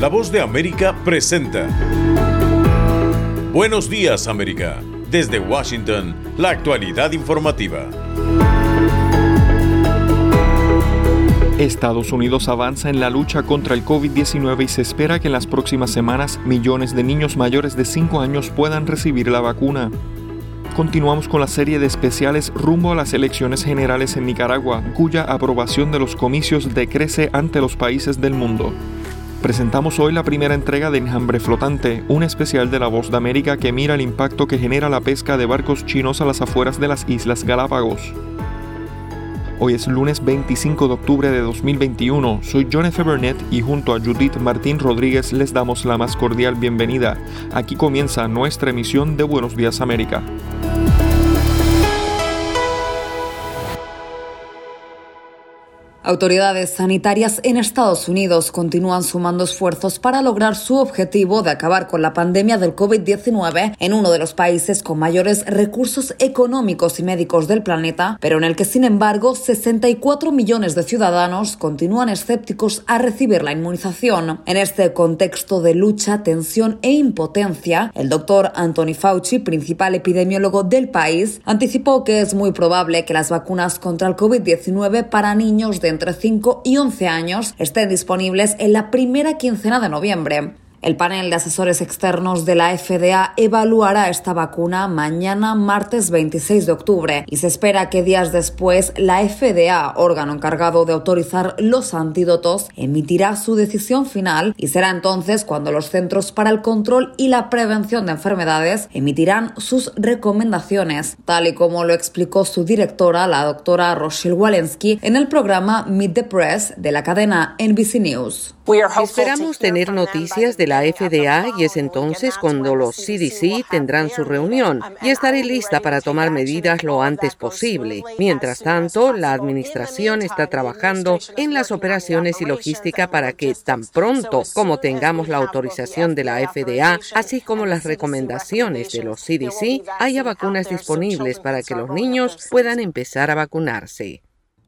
La Voz de América presenta Buenos Días, América. Desde Washington, la actualidad informativa. Estados Unidos avanza en la lucha contra el COVID-19 y se espera que en las próximas semanas millones de niños mayores de 5 años puedan recibir la vacuna. Continuamos con la serie de especiales rumbo a las elecciones generales en Nicaragua, cuya aprobación de los comicios decrece ante los países del mundo. Presentamos hoy la primera entrega de Enjambre Flotante, un especial de La Voz de América que mira el impacto que genera la pesca de barcos chinos a las afueras de las Islas Galápagos. Hoy es lunes 25 de octubre de 2021. Soy John F. Burnett y junto a Judith Martín Rodríguez les damos la más cordial bienvenida. Aquí comienza nuestra emisión de Buenos Días América. Autoridades sanitarias en Estados Unidos continúan sumando esfuerzos para lograr su objetivo de acabar con la pandemia del COVID-19 en uno de los países con mayores recursos económicos y médicos del planeta, pero en el que, sin embargo, 64 millones de ciudadanos continúan escépticos a recibir la inmunización. En este contexto de lucha, tensión e impotencia, el doctor Anthony Fauci, principal epidemiólogo del país, anticipó que es muy probable que las vacunas contra el COVID-19 para niños de entre 5 y 11 años estén disponibles en la primera quincena de noviembre. El panel de asesores externos de la FDA evaluará esta vacuna mañana, martes 26 de octubre, y se espera que días después la FDA, órgano encargado de autorizar los antídotos, emitirá su decisión final y será entonces cuando los Centros para el Control y la Prevención de Enfermedades emitirán sus recomendaciones, tal y como lo explicó su directora, la doctora Rochelle Walensky, en el programa Meet the Press de la cadena NBC News. Esperamos tener noticias de la FDA y es entonces cuando los CDC tendrán su reunión y estaré lista para tomar medidas lo antes posible. Mientras tanto, la administración está trabajando en las operaciones y logística para que tan pronto como tengamos la autorización de la FDA, así como las recomendaciones de los CDC, haya vacunas disponibles para que los niños puedan empezar a vacunarse.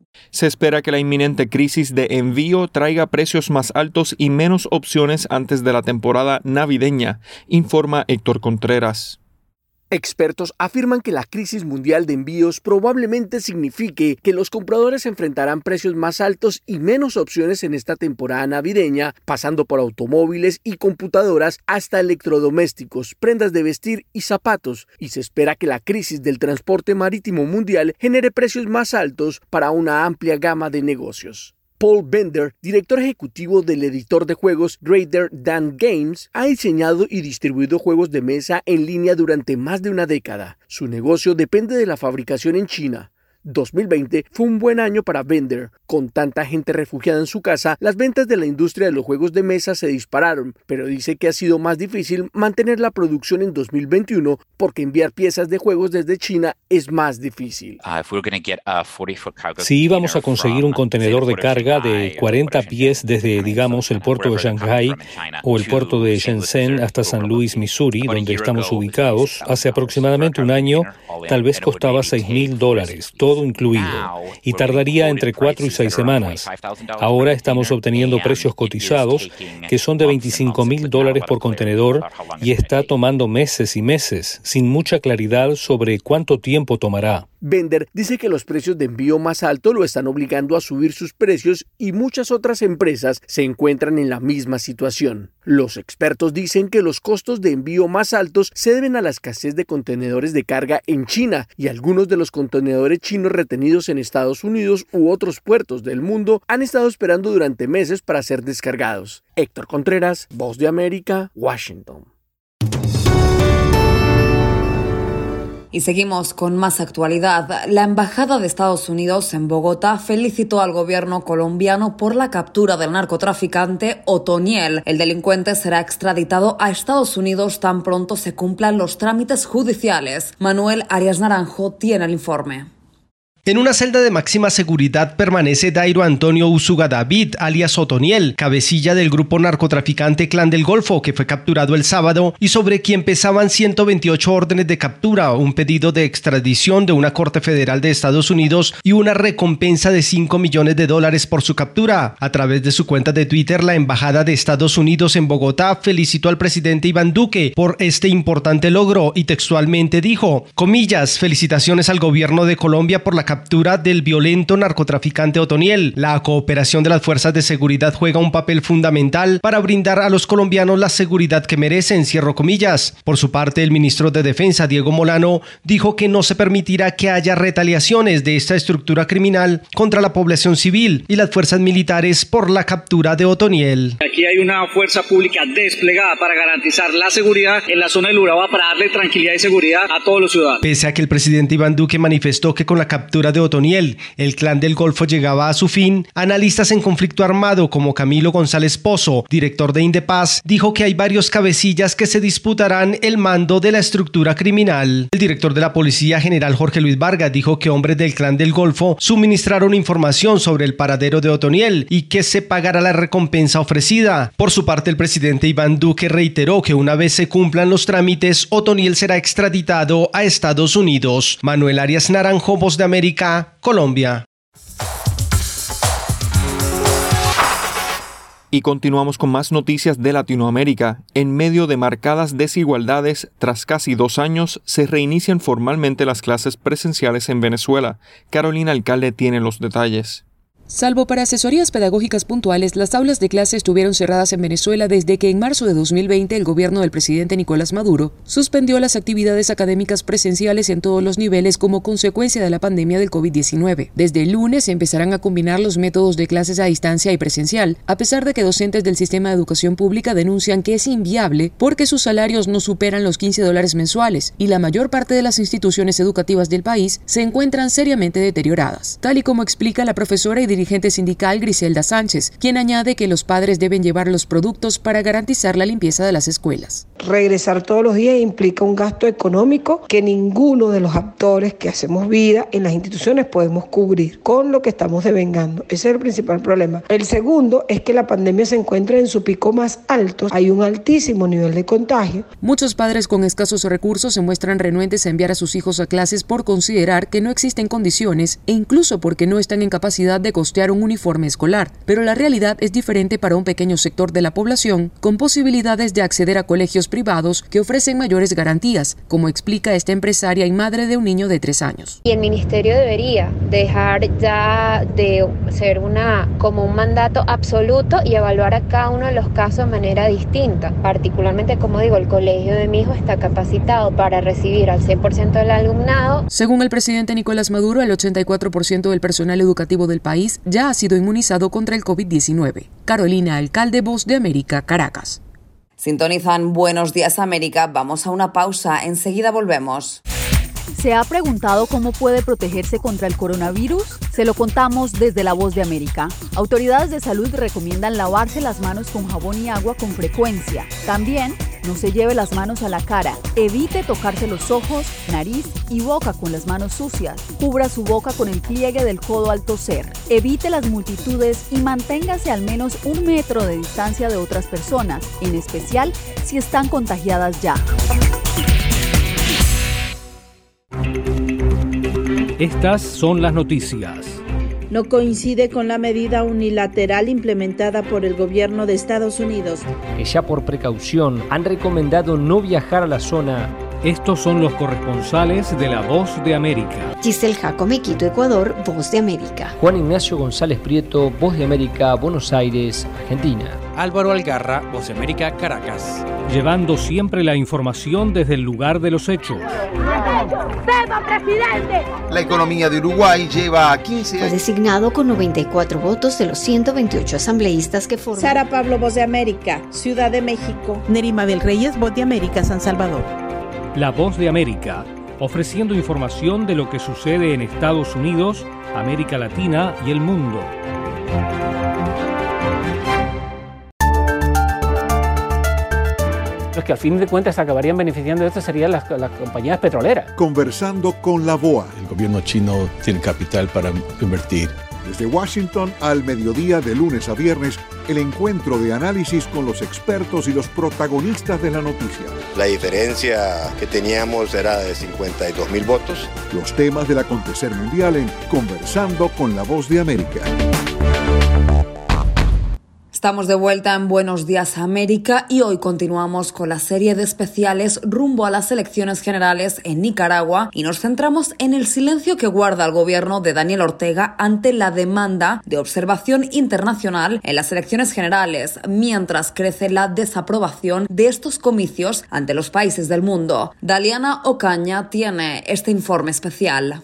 Se espera que la inminente crisis de envío traiga precios más altos y menos opciones antes de la temporada navideña, informa Héctor Contreras. Expertos afirman que la crisis mundial de envíos probablemente signifique que los compradores enfrentarán precios más altos y menos opciones en esta temporada navideña, pasando por automóviles y computadoras hasta electrodomésticos, prendas de vestir y zapatos, y se espera que la crisis del transporte marítimo mundial genere precios más altos para una amplia gama de negocios. Paul Bender, director ejecutivo del editor de juegos Greater Than Games, ha diseñado y distribuido juegos de mesa en línea durante más de una década. Su negocio depende de la fabricación en China. 2020 fue un buen año para Bender. Con tanta gente refugiada en su casa, las ventas de la industria de los juegos de mesa se dispararon, pero dice que ha sido más difícil mantener la producción en 2021 porque enviar piezas de juegos desde China es más difícil. Si íbamos a conseguir un contenedor de carga de 40 pies desde, digamos, el puerto de Shanghái o el puerto de Shenzhen hasta San Luis, Missouri, donde estamos ubicados, hace aproximadamente un año, tal vez costaba $6,000, todo incluido, y tardaría entre 4 y 6 semanas. Ahora estamos obteniendo precios cotizados que son de $25,000 por contenedor y está tomando meses y meses, sin mucha claridad sobre cuánto tiempo tomará. Bender dice que los precios de envío más altos lo están obligando a subir sus precios y muchas otras empresas se encuentran en la misma situación. Los expertos dicen que los costos de envío más altos se deben a la escasez de contenedores de carga en China y algunos de los contenedores chinos retenidos en Estados Unidos u otros puertos del mundo han estado esperando durante meses para ser descargados. Héctor Contreras, Voz de América, Washington. Y seguimos con más actualidad. La Embajada de Estados Unidos en Bogotá felicitó al gobierno colombiano por la captura del narcotraficante Otoniel. El delincuente será extraditado a Estados Unidos tan pronto se cumplan los trámites judiciales. Manuel Arias Naranjo tiene el informe. En una celda de máxima seguridad permanece Dairo Antonio Usuga David, alias Otoniel, cabecilla del grupo narcotraficante Clan del Golfo, que fue capturado el sábado y sobre quien pesaban 128 órdenes de captura, un pedido de extradición de una corte federal de Estados Unidos y una recompensa de $5 millones por su captura. A través de su cuenta de Twitter, la Embajada de Estados Unidos en Bogotá felicitó al presidente Iván Duque por este importante logro y textualmente dijo, comillas, felicitaciones al gobierno de Colombia por la captura del violento narcotraficante Otoniel. La cooperación de las fuerzas de seguridad juega un papel fundamental para brindar a los colombianos la seguridad que merecen, cierro comillas. Por su parte, el ministro de Defensa, Diego Molano, dijo que no se permitirá que haya retaliaciones de esta estructura criminal contra la población civil y las fuerzas militares por la captura de Otoniel. Aquí hay una fuerza pública desplegada para garantizar la seguridad en la zona del Urabá, para darle tranquilidad y seguridad a todos los ciudadanos. Pese a que el presidente Iván Duque manifestó que con la captura de Otoniel, el Clan del Golfo llegaba a su fin, analistas en conflicto armado como Camilo González Pozo, director de Indepaz, dijo que hay varios cabecillas que se disputarán el mando de la estructura criminal. El director de la Policía, general Jorge Luis Vargas, dijo que hombres del Clan del Golfo suministraron información sobre el paradero de Otoniel y que se pagará la recompensa ofrecida. Por su parte, el presidente Iván Duque reiteró que una vez se cumplan los trámites, Otoniel será extraditado a Estados Unidos. Manuel Arias Naranjo, Voz de América, Colombia. Y continuamos con más noticias de Latinoamérica. En medio de marcadas desigualdades, tras casi 2 años, se reinician formalmente las clases presenciales en Venezuela. Carolina Alcalde tiene los detalles. Salvo para asesorías pedagógicas puntuales, las aulas de clase estuvieron cerradas en Venezuela desde que en marzo de 2020 el gobierno del presidente Nicolás Maduro suspendió las actividades académicas presenciales en todos los niveles como consecuencia de la pandemia del COVID-19. Desde el lunes se empezarán a combinar los métodos de clases a distancia y presencial, a pesar de que docentes del sistema de educación pública denuncian que es inviable porque sus salarios no superan los $15 mensuales y la mayor parte de las instituciones educativas del país se encuentran seriamente deterioradas, tal y como explica la profesora y dirigente sindical Griselda Sánchez, quien añade que los padres deben llevar los productos para garantizar la limpieza de las escuelas. Regresar todos los días implica un gasto económico que ninguno de los actores que hacemos vida en las instituciones podemos cubrir con lo que estamos devengando. Ese es el principal problema. El segundo es que la pandemia se encuentra en su pico más alto. Hay un altísimo nivel de contagio. Muchos padres con escasos recursos se muestran renuentes a enviar a sus hijos a clases por considerar que no existen condiciones e incluso porque no están en capacidad de costear un uniforme escolar, pero la realidad es diferente para un pequeño sector de la población con posibilidades de acceder a colegios privados que ofrecen mayores garantías, como explica esta empresaria y madre de un niño de 3 años. Y el ministerio debería dejar ya de ser como un mandato absoluto y evaluar a cada uno de los casos de manera distinta. Particularmente, como digo, el colegio de mi hijo está capacitado para recibir al 100% del alumnado. Según el presidente Nicolás Maduro, el 84% del personal educativo del país ya ha sido inmunizado contra el COVID-19. Carolina Alcalde, Voz de América, Caracas. Sintonizan Buenos Días América. Vamos a una pausa. Enseguida volvemos. ¿Se ha preguntado cómo puede protegerse contra el coronavirus? Se lo contamos desde La Voz de América. Autoridades de salud recomiendan lavarse las manos con jabón y agua con frecuencia. También, no se lleve las manos a la cara. Evite tocarse los ojos, nariz y boca con las manos sucias. Cubra su boca con el pliegue del codo al toser. Evite las multitudes y manténgase al menos 1 metro de distancia de otras personas, en especial si están contagiadas ya. Estas son las noticias. No coincide con la medida unilateral implementada por el gobierno de Estados Unidos, que ya por precaución han recomendado no viajar a la zona. Estos son los corresponsales de La Voz de América. Giselle Jacome, Quito, Ecuador, Voz de América. Juan Ignacio González Prieto, Voz de América, Buenos Aires, Argentina. Álvaro Algarra, Voz de América, Caracas. Llevando siempre la información desde el lugar de los hechos. La economía de Uruguay lleva 15 años. Fue designado con 94 votos de los 128 asambleístas que forman. Sara Pablo, Voz de América, Ciudad de México. Nerimabel Reyes, Voz de América, San Salvador. La Voz de América, ofreciendo información de lo que sucede en Estados Unidos, América Latina y el mundo. Los que al fin de cuentas acabarían beneficiando de esto serían las compañías petroleras. Conversando con la VOA. El gobierno chino tiene capital para invertir. Desde Washington al mediodía de lunes a viernes, el encuentro de análisis con los expertos y los protagonistas de la noticia. La diferencia que teníamos era de 52.000 votos. Los temas del acontecer mundial en Conversando con la Voz de América. Estamos de vuelta en Buenos Días América y hoy continuamos con la serie de especiales rumbo a las elecciones generales en Nicaragua y nos centramos en el silencio que guarda el gobierno de Daniel Ortega ante la demanda de observación internacional en las elecciones generales, mientras crece la desaprobación de estos comicios ante los países del mundo. Daliana Ocaña tiene este informe especial.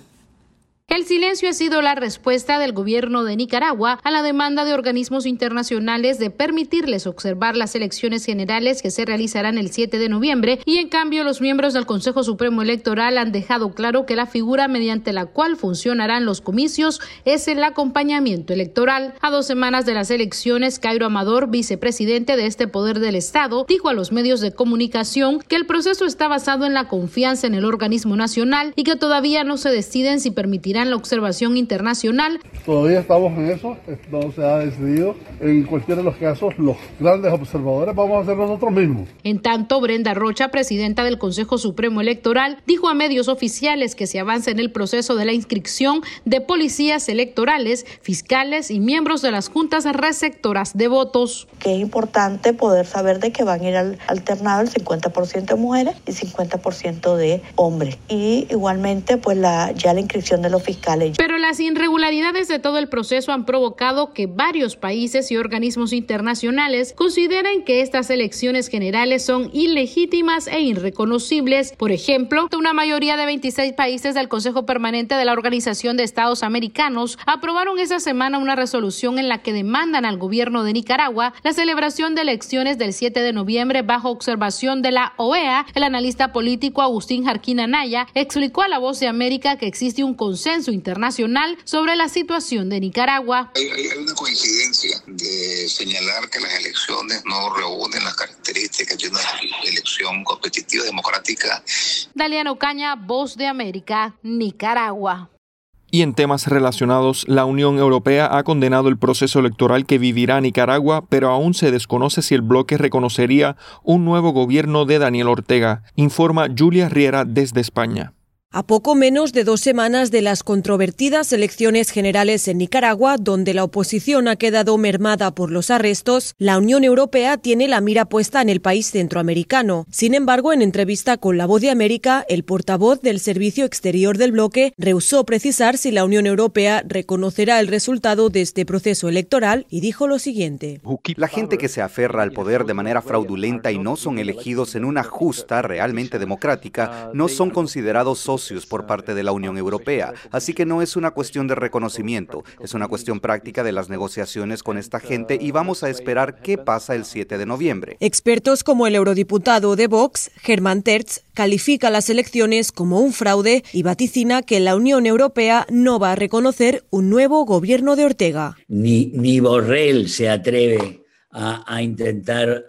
El silencio ha sido la respuesta del gobierno de Nicaragua a la demanda de organismos internacionales de permitirles observar las elecciones generales que se realizarán el 7 de noviembre y en cambio los miembros del Consejo Supremo Electoral han dejado claro que la figura mediante la cual funcionarán los comicios es el acompañamiento electoral. A 2 semanas de las elecciones, Cairo Amador, vicepresidente de este poder del Estado, dijo a los medios de comunicación que el proceso está basado en la confianza en el organismo nacional y que todavía no se deciden si permitirán la observación internacional. Todavía estamos en eso, no se ha decidido. En cualquiera de los casos, los grandes observadores vamos a ser nosotros mismos. En tanto, Brenda Rocha, presidenta del Consejo Supremo Electoral, dijo a medios oficiales que se avanza en el proceso de la inscripción de policías electorales, fiscales y miembros de las juntas receptoras de votos. Que es importante poder saber de que van a ir alternado el 50% de mujeres y 50% de hombres. Y igualmente, pues ya la inscripción de los fiscales. Pero las irregularidades de todo el proceso han provocado que varios países y organismos internacionales consideren que estas elecciones generales son ilegítimas e irreconocibles. Por ejemplo, una mayoría de 26 países del Consejo Permanente de la Organización de Estados Americanos aprobaron esa semana una resolución en la que demandan al gobierno de Nicaragua la celebración de elecciones del 7 de noviembre bajo observación de la OEA. El analista político Agustín Jarquín Anaya explicó a La Voz de América que existe un consenso internacional sobre la situación de Nicaragua. Hay una coincidencia de señalar que las elecciones no reúnen las características de una elección competitiva democrática. Daliana Ocaña, Voz de América, Nicaragua. Y en temas relacionados, la Unión Europea ha condenado el proceso electoral que vivirá Nicaragua, pero aún se desconoce si el bloque reconocería un nuevo gobierno de Daniel Ortega, informa Julia Riera desde España. A poco menos de 2 semanas de las controvertidas elecciones generales en Nicaragua, donde la oposición ha quedado mermada por los arrestos, la Unión Europea tiene la mira puesta en el país centroamericano. Sin embargo, en entrevista con La Voz de América, el portavoz del Servicio Exterior del bloque rehusó precisar si la Unión Europea reconocerá el resultado de este proceso electoral y dijo lo siguiente. La gente que se aferra al poder de manera fraudulenta y no son elegidos en una justa, realmente democrática, no son considerados socios por parte de la Unión Europea. Así que no es una cuestión de reconocimiento, es una cuestión práctica de las negociaciones con esta gente y vamos a esperar qué pasa el 7 de noviembre. Expertos como el eurodiputado de Vox, Germán Tertsch, califica las elecciones como un fraude y vaticina que la Unión Europea no va a reconocer un nuevo gobierno de Ortega. Ni Borrell se atreve a intentar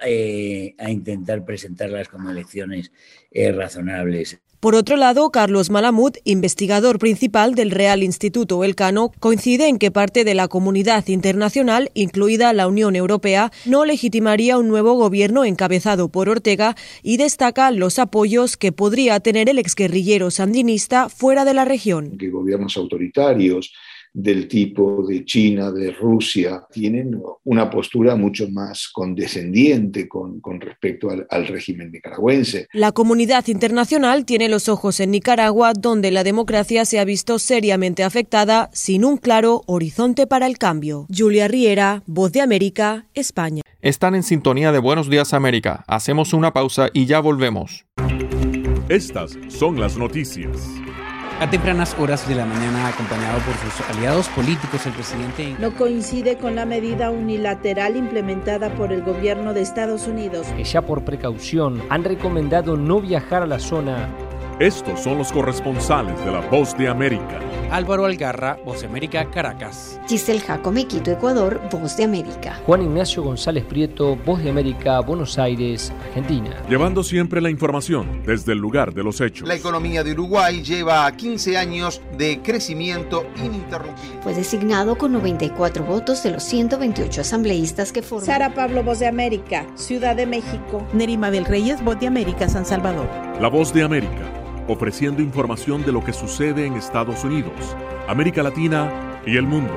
presentarlas como elecciones razonables. Por otro lado, Carlos Malamud, investigador principal del Real Instituto Elcano, coincide en que parte de la comunidad internacional, incluida la Unión Europea, no legitimaría un nuevo gobierno encabezado por Ortega y destaca los apoyos que podría tener el exguerrillero sandinista fuera de la región. Que gobiernos autoritarios del tipo de China, de Rusia, tienen una postura mucho más condescendiente con respecto al régimen nicaragüense. La comunidad internacional tiene los ojos en Nicaragua, donde la democracia se ha visto seriamente afectada sin un claro horizonte para el cambio. Julia Riera, Voz de América, España. Están en sintonía de Buenos Días América. Hacemos una pausa y ya volvemos. Estas son las noticias. A tempranas horas de la mañana, acompañado por sus aliados políticos, el presidente no coincide con la medida unilateral implementada por el gobierno de Estados Unidos, que ya por precaución han recomendado no viajar a la zona. Estos son los corresponsales de La Voz de América. Álvaro Algarra, Voz de América, Caracas. Giselle Jacome, Quito, Ecuador, Voz de América. Juan Ignacio González Prieto, Voz de América, Buenos Aires, Argentina. Llevando siempre la información desde el lugar de los hechos. La economía de Uruguay lleva 15 años de crecimiento ininterrumpido. Fue designado con 94 votos de los 128 asambleístas que forman. Sara Pablo, Voz de América, Ciudad de México. Nerima del Reyes, Voz de América, San Salvador. La Voz de América, ofreciendo información de lo que sucede en Estados Unidos, América Latina y el mundo.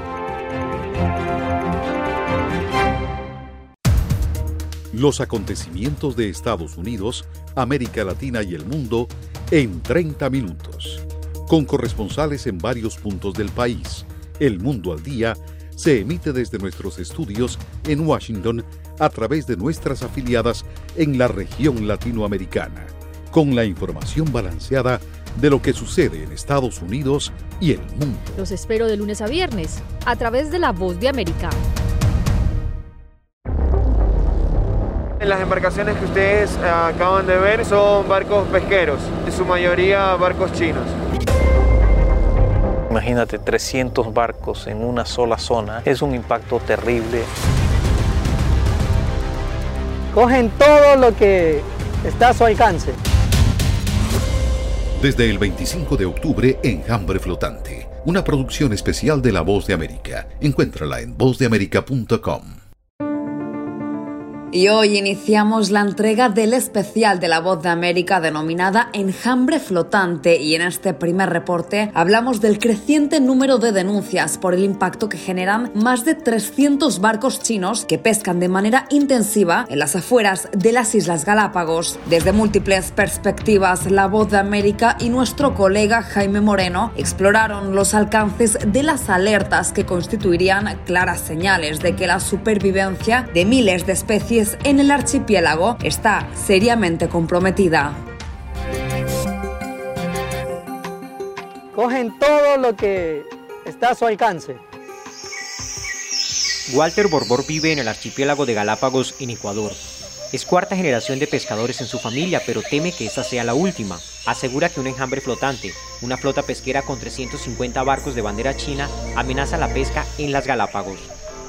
Los acontecimientos de Estados Unidos, América Latina y el mundo en 30 minutos. Con corresponsales en varios puntos del país. El Mundo al Día se emite desde nuestros estudios en Washington a través de nuestras afiliadas en la región latinoamericana, con la información balanceada de lo que sucede en Estados Unidos y el mundo. Los espero de lunes a viernes, a través de La Voz de América. Las embarcaciones que ustedes acaban de ver son barcos pesqueros, en su mayoría barcos chinos. Imagínate 300 barcos en una sola zona, es un impacto terrible. Cogen todo lo que está a su alcance. Desde el 25 de octubre, Enjambre Flotante, una producción especial de La Voz de América. Encuéntrala en vozdeamerica.com. Y hoy iniciamos la entrega del especial de La Voz de América denominada Enjambre Flotante, y en este primer reporte hablamos del creciente número de denuncias por el impacto que generan más de 300 barcos chinos que pescan de manera intensiva en las afueras de las Islas Galápagos. Desde múltiples perspectivas, La Voz de América y nuestro colega Jaime Moreno exploraron los alcances de las alertas que constituirían claras señales de que la supervivencia de miles de especies en el archipiélago está seriamente comprometida. Cogen todo lo que está a su alcance. Walter Borbor vive en el archipiélago de Galápagos, en Ecuador. Es cuarta generación de pescadores en su familia, pero teme que esta sea la última. Asegura que un enjambre flotante, una flota pesquera con 350 barcos de bandera china, amenaza la pesca en las Galápagos.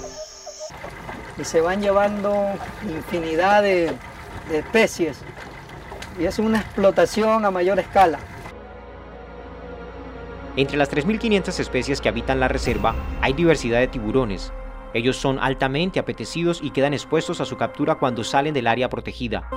Y se van llevando infinidad de especies, y es una explotación a mayor escala. Entre las 3.500 especies que habitan la reserva, hay diversidad de tiburones. Ellos son altamente apetecidos y quedan expuestos a su captura cuando salen del área protegida.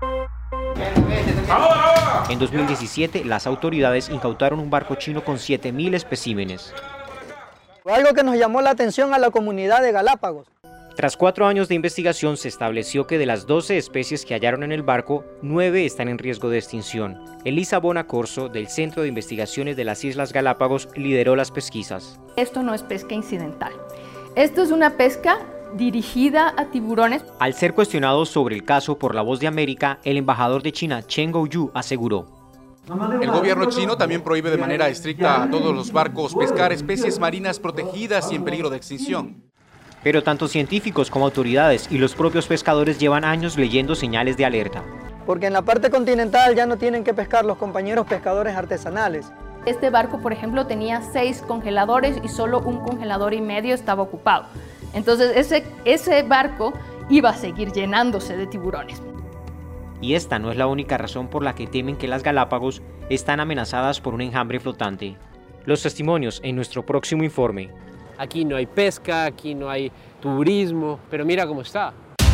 En 2017, las autoridades incautaron un barco chino con 7.000 especímenes. Algo que nos llamó la atención a la comunidad de Galápagos. Tras 4 años de investigación, se estableció que de las 12 especies que hallaron en el barco, 9 están en riesgo de extinción. Elisa Bona Corso, del Centro de Investigaciones de las Islas Galápagos, lideró las pesquisas. Esto no es pesca incidental. Esto es una pesca dirigida a tiburones. Al ser cuestionado sobre el caso por La Voz de América, el embajador de China, Chen Guoyu, aseguró: el gobierno chino también prohíbe de manera estricta a todos los barcos pescar especies marinas protegidas y en peligro de extinción. Pero tanto científicos como autoridades y los propios pescadores llevan años leyendo señales de alerta. Porque en la parte continental ya no tienen que pescar los compañeros pescadores artesanales. Este barco, por ejemplo, tenía 6 congeladores y solo un congelador y medio estaba ocupado. Entonces ese barco iba a seguir llenándose de tiburones. Y esta no es la única razón por la que temen que las Galápagos están amenazadas por un enjambre flotante. Los testimonios en nuestro próximo informe. Aquí no hay pesca, aquí no hay turismo, pero mira cómo está.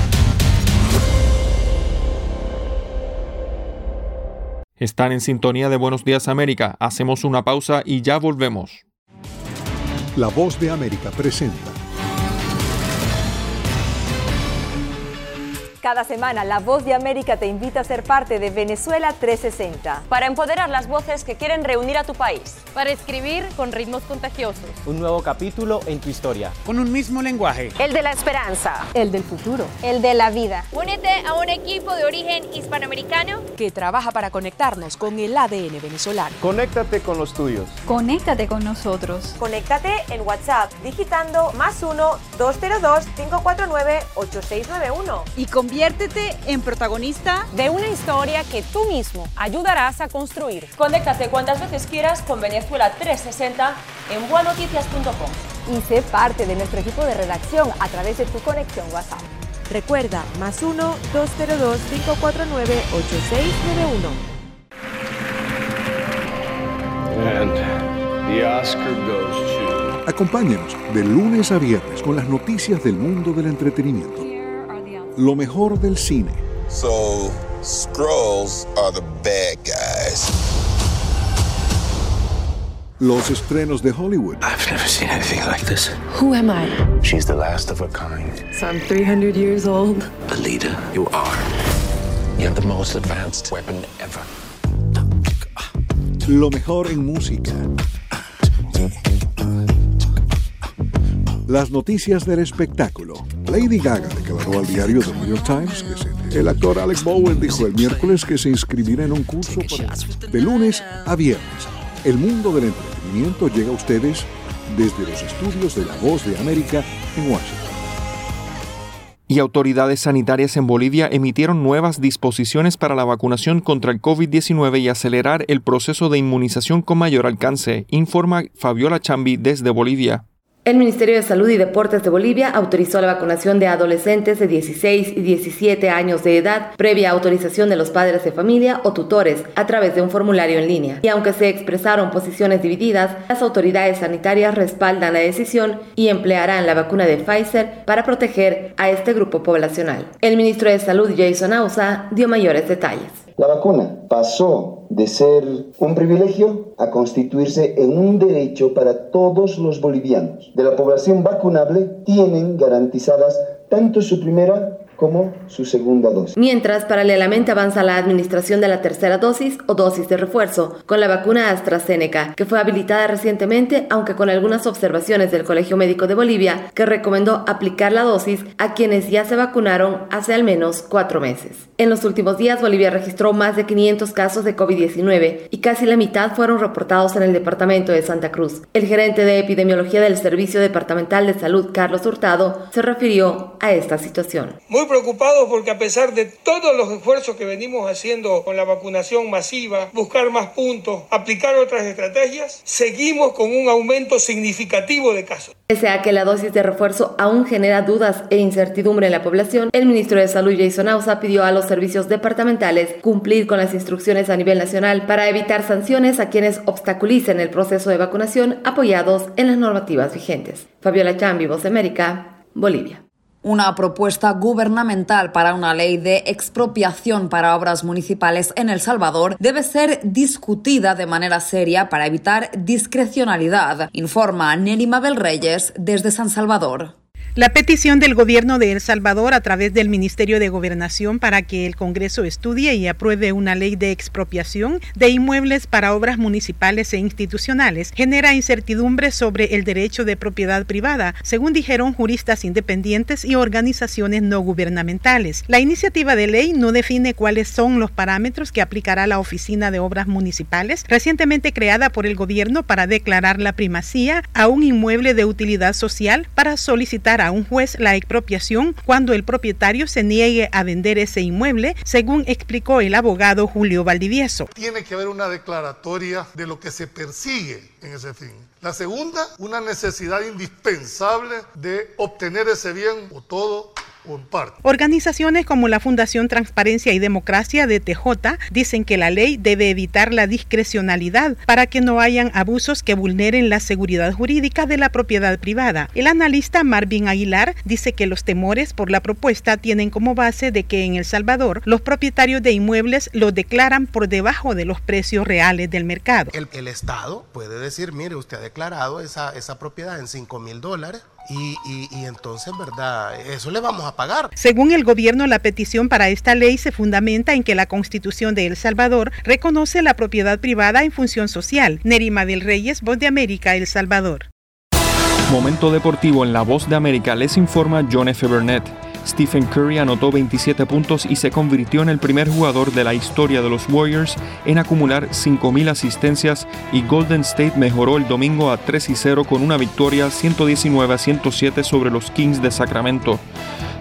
Están en sintonía de Buenos Días América. Hacemos una pausa y ya volvemos. La Voz de América presenta. Cada semana, La Voz de América te invita a ser parte de Venezuela 360. Para empoderar las voces que quieren reunir a tu país. Para escribir con ritmos contagiosos. Un nuevo capítulo en tu historia. Con un mismo lenguaje. El de la esperanza. El del futuro. El de la vida. Únete a un equipo de origen hispanoamericano que trabaja para conectarnos con el ADN venezolano. Conéctate con los tuyos. Conéctate con nosotros. Conéctate en WhatsApp digitando +1 202 549 8691. Y conviértete Conviértete en protagonista de una historia que tú mismo ayudarás a construir. Conéctate cuantas veces quieras con Venezuela 360 en buenoticias.com. Y sé parte de nuestro equipo de redacción a través de tu conexión WhatsApp. Recuerda, +1 202 549 8691. And the Oscar goes to... Acompáñanos de lunes a viernes con las noticias del mundo del entretenimiento. Lo mejor del cine. So, Skrulls are the bad guys. Los estrenos de Hollywood. I've never seen anything like this. Who am I? She's the last of her kind. So I'm 300 years old. Alita, you are. You're the most advanced weapon ever. Lo mejor en música. Las noticias del espectáculo. Lady Gaga declaró al diario The New York Times que el actor Alec Baldwin dijo el miércoles que se inscribirá en un curso de lunes a viernes. El mundo del entretenimiento llega a ustedes desde los estudios de La Voz de América en Washington. Y autoridades sanitarias en Bolivia emitieron nuevas disposiciones para la vacunación contra el COVID-19 y acelerar el proceso de inmunización con mayor alcance, informa Fabiola Chambi desde Bolivia. El Ministerio de Salud y Deportes de Bolivia autorizó la vacunación de adolescentes de 16 y 17 años de edad previa autorización de los padres de familia o tutores a través de un formulario en línea. Y aunque se expresaron posiciones divididas, las autoridades sanitarias respaldan la decisión y emplearán la vacuna de Pfizer para proteger a este grupo poblacional. El ministro de Salud, Jason Ausa, dio mayores detalles. La vacuna pasó de ser un privilegio a constituirse en un derecho para todos los bolivianos. De la población vacunable tienen garantizadas tanto su primera como su segunda dosis. Mientras, paralelamente avanza la administración de la tercera dosis o dosis de refuerzo con la vacuna AstraZeneca, que fue habilitada recientemente, aunque con algunas observaciones del Colegio Médico de Bolivia, que recomendó aplicar la dosis a quienes ya se vacunaron hace al menos 4 meses. En los últimos días, Bolivia registró más de 500 casos de COVID-19 y casi la mitad fueron reportados en el departamento de Santa Cruz. El gerente de epidemiología del Servicio Departamental de Salud, Carlos Hurtado, se refirió a esta situación. Muy preocupados porque a pesar de todos los esfuerzos que venimos haciendo con la vacunación masiva, buscar más puntos, aplicar otras estrategias, seguimos con un aumento significativo de casos. Pese a que la dosis de refuerzo aún genera dudas e incertidumbre en la población, el ministro de Salud, Jason Ausa, pidió a los servicios departamentales cumplir con las instrucciones a nivel nacional para evitar sanciones a quienes obstaculicen el proceso de vacunación apoyados en las normativas vigentes. Fabiola Chambi, Voz de América, Bolivia. Una propuesta gubernamental para una ley de expropiación para obras municipales en El Salvador debe ser discutida de manera seria para evitar discrecionalidad, informa Neri Mabel Reyes desde San Salvador. La petición del gobierno de El Salvador a través del Ministerio de Gobernación para que el Congreso estudie y apruebe una ley de expropiación de inmuebles para obras municipales e institucionales genera incertidumbre sobre el derecho de propiedad privada, según dijeron juristas independientes y organizaciones no gubernamentales. La iniciativa de ley no define cuáles son los parámetros que aplicará la Oficina de Obras Municipales, recientemente creada por el gobierno para declarar la primacía a un inmueble de utilidad social para solicitar a un juez la expropiación cuando el propietario se niegue a vender ese inmueble, según explicó el abogado Julio Valdivieso. Tiene que haber una declaratoria de lo que se persigue en ese fin. La segunda, una necesidad indispensable de obtener ese bien o todo o en parte. Organizaciones como la Fundación Transparencia y Democracia de TJ dicen que la ley debe evitar la discrecionalidad para que no hayan abusos que vulneren la seguridad jurídica de la propiedad privada. El analista Marvin Aguilar dice que los temores por la propuesta tienen como base de que en El Salvador los propietarios de inmuebles lo declaran por debajo de los precios reales del mercado. El Estado puede decir, mire, usted ha declarado esa propiedad en $5,000 y entonces, ¿verdad? Eso le vamos a pagar. Según el gobierno, la petición para esta ley se fundamenta en que la Constitución de El Salvador reconoce la propiedad privada en función social. Neri Mabel Reyes, Voz de América, El Salvador. Momento deportivo en La Voz de América, les informa John F. Burnett. Stephen Curry anotó 27 puntos y se convirtió en el primer jugador de la historia de los Warriors en acumular 5,000 asistencias, y Golden State mejoró el domingo a 3-0 con una victoria 119-107 sobre los Kings de Sacramento.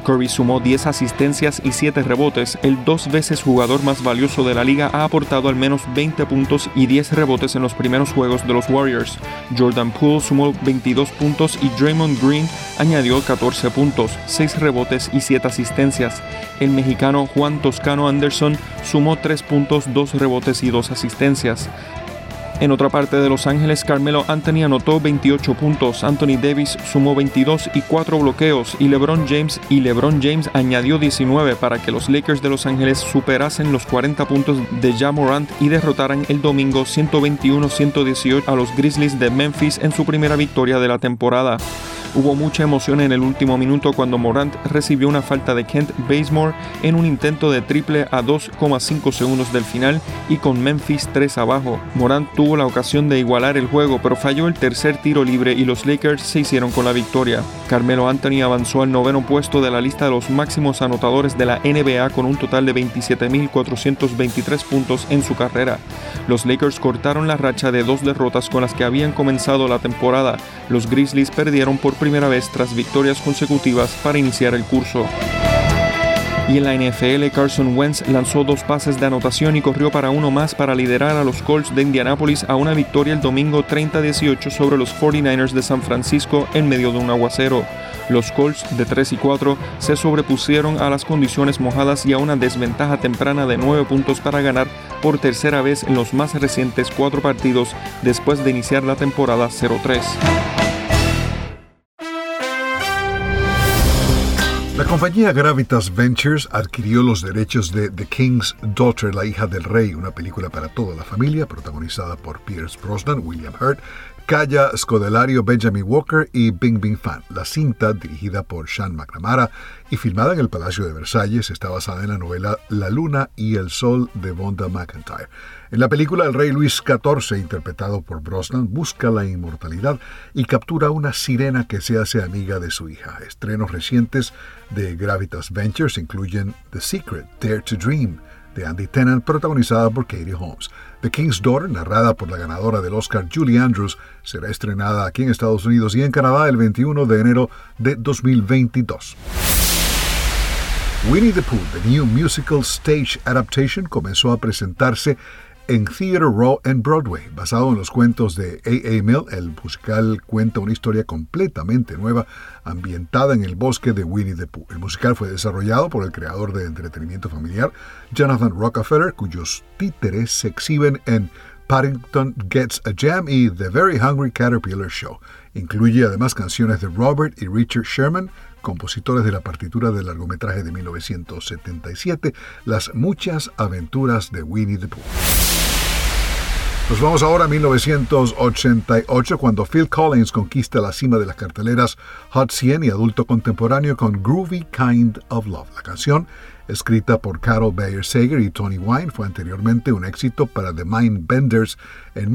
Curry sumó 10 asistencias y 7 rebotes. El 2 veces jugador más valioso de la liga ha aportado al menos 20 puntos y 10 rebotes en los primeros juegos de los Warriors. Jordan Poole sumó 22 puntos y Draymond Green añadió 14 puntos, 6 rebotes y 7 asistencias. El mexicano Juan Toscano Anderson sumó 3 puntos, 2 rebotes y 2 asistencias. En otra parte de Los Ángeles, Carmelo Anthony anotó 28 puntos, Anthony Davis sumó 22 y 4 bloqueos y LeBron James añadió 19 para que los Lakers de Los Ángeles superasen los 40 puntos de Ja Morant y derrotaran el domingo 121-118 a los Grizzlies de Memphis en su primera victoria de la temporada. Hubo mucha emoción en el último minuto cuando Morant recibió una falta de Kent Bazemore en un intento de triple a 2,5 segundos del final y con Memphis 3 abajo. Morant tuvo la ocasión de igualar el juego, pero falló el tercer tiro libre y los Lakers se hicieron con la victoria. Carmelo Anthony avanzó al 9º puesto de la lista de los máximos anotadores de la NBA con un total de 27.423 puntos en su carrera. Los Lakers cortaron la racha de 2 derrotas con las que habían comenzado la temporada. Los Grizzlies perdieron por primera vez tras victorias consecutivas para iniciar el curso. Y en la NFL, Carson Wentz lanzó 2 pases de anotación y corrió para uno más para liderar a los Colts de Indianápolis a una victoria el domingo 30-18 sobre los 49ers de San Francisco en medio de un aguacero. Los Colts de 3-4 se sobrepusieron a las condiciones mojadas y a una desventaja temprana de 9 puntos para ganar por tercera vez en los más recientes 4 partidos después de iniciar la temporada 0-3. La compañía Gravitas Ventures adquirió los derechos de The King's Daughter, la hija del rey, una película para toda la familia, protagonizada por Pierce Brosnan, William Hurt, Kaya Scodelario, Benjamin Walker y Bing Bing Fan. La cinta, dirigida por Sean McNamara y filmada en el Palacio de Versalles, está basada en la novela La Luna y el Sol de Vonda McIntyre. En la película, el rey Luis XIV, interpretado por Brosnan, busca la inmortalidad y captura a una sirena que se hace amiga de su hija. Estrenos recientes de Gravitas Ventures incluyen The Secret, Dare to Dream, de Andy Tennant, protagonizada por Katie Holmes. The King's Daughter, narrada por la ganadora del Oscar Julie Andrews, será estrenada aquí en Estados Unidos y en Canadá el 21 de enero de 2022. Winnie the Pooh, The New Musical Stage Adaptation, comenzó a presentarse en Theatre Row en Broadway. Basado en los cuentos de A.A. Milne, el musical cuenta una historia completamente nueva ambientada en el bosque de Winnie the Pooh. El musical fue desarrollado por el creador de entretenimiento familiar Jonathan Rockefeller, cuyos títeres se exhiben en Paddington Gets a Jam y The Very Hungry Caterpillar Show. Incluye además canciones de Robert y Richard Sherman, compositores de la partitura del largometraje de 1977, Las muchas aventuras de Winnie the Pooh. Nos vamos ahora a 1988, cuando Phil Collins conquista la cima de las carteleras Hot 100 y adulto contemporáneo con Groovy Kind of Love. La canción, escrita por Carol Bayer Sager y Tony Wine, fue anteriormente un éxito para The Mindbenders en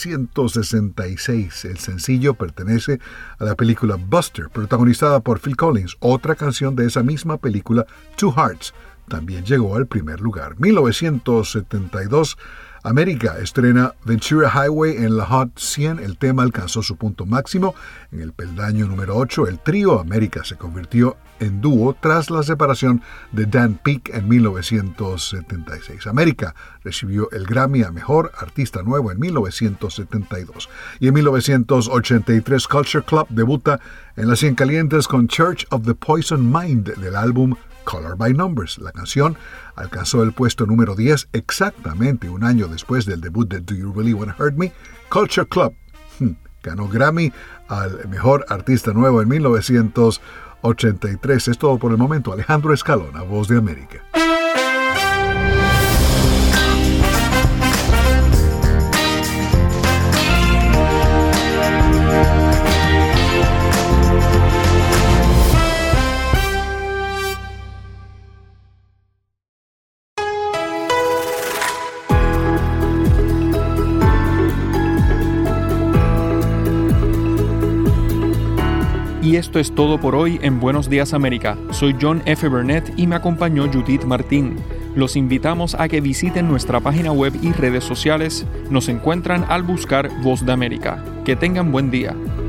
1966. El sencillo pertenece a la película Buster, protagonizada por Phil Collins. Otra canción de esa misma película, Two Hearts, también llegó al primer lugar. 1972, América estrena Ventura Highway en la Hot 100. El tema alcanzó su punto máximo en el peldaño número 8. El trío América se convirtió en dúo tras la separación de Dan Peek en 1976. América recibió el Grammy a Mejor Artista Nuevo en 1972. Y en 1983, Culture Club debuta en las 100 calientes con Church of the Poison Mind del álbum Color by Numbers. La canción alcanzó el puesto número 10 exactamente un año después del debut de Do You Really Wanna Hurt Me. Culture Club ganó Grammy al Mejor Artista Nuevo en 1983. Es todo por el momento. Alejandro Escalona, Voz de América. Y esto es todo por hoy en Buenos Días América. Soy John F. Burnett y me acompañó Judith Martín. Los invitamos a que visiten nuestra página web y redes sociales. Nos encuentran al buscar Voz de América. Que tengan buen día.